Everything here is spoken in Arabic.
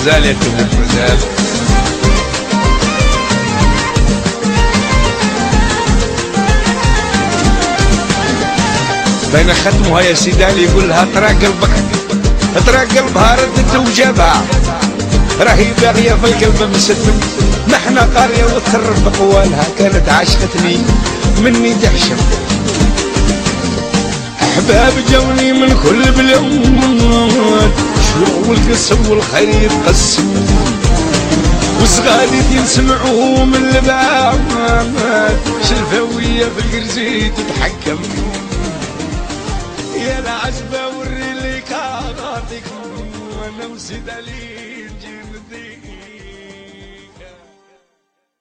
مازال يتوب مازال. بين ختمها يا سيدي علي يقولها طرا قلبك طرا قلبها ردت وجابها راهي باغيه في القلب مسدم. ما احنا قاريه وتخرب بقوالها كانت عاشقتني مني تحشم. احباب جوني من كل بلاد شو والقسم والخير يتقسم وصغادي ينسمعوا من البعاد شلفاويه في القرزي تتحكم. يا العجبه وري لي كاغاطيك وانا وسيد علي نجي نديك